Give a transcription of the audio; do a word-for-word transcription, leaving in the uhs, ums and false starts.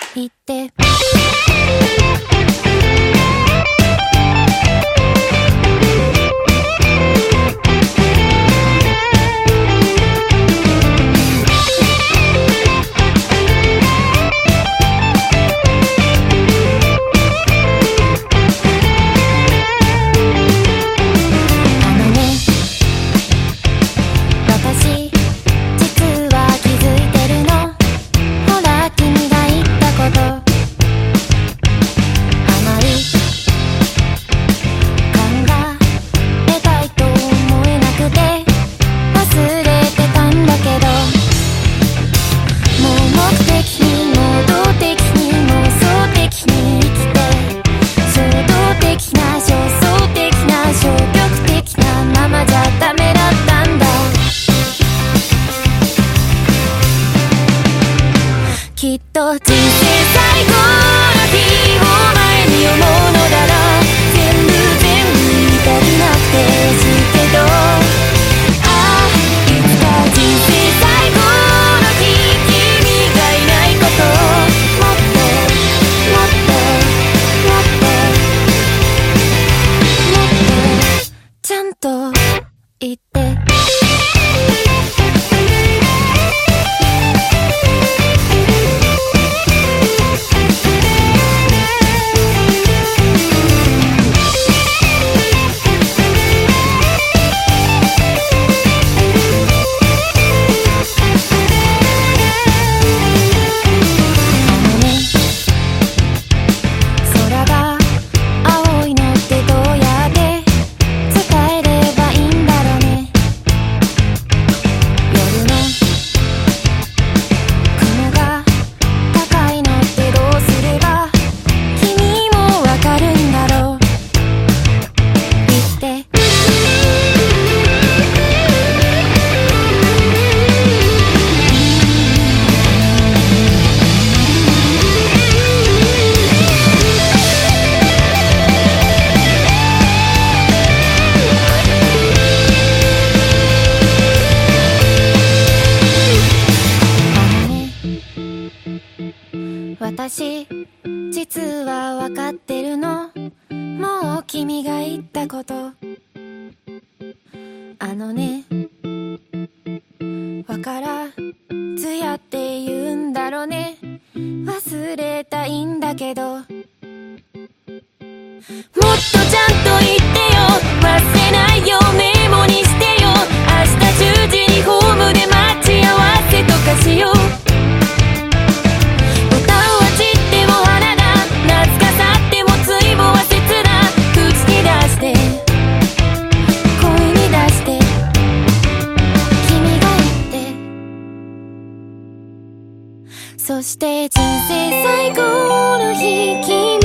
言ってきっと人生最後の日を前に思うのだら全部全部言いたくなくてしいけどああいつか人生最後の日君がいないこともっともっともっともっとちゃんと言って私実は分かってるのもう君が言ったことあのねわからずやって言うんだろうね忘れたいんだけどもっとちゃんと言ってよ忘れないよメモにしてよ明日じゅうじにホームで待ち合わせとかしようそして人生最後の日君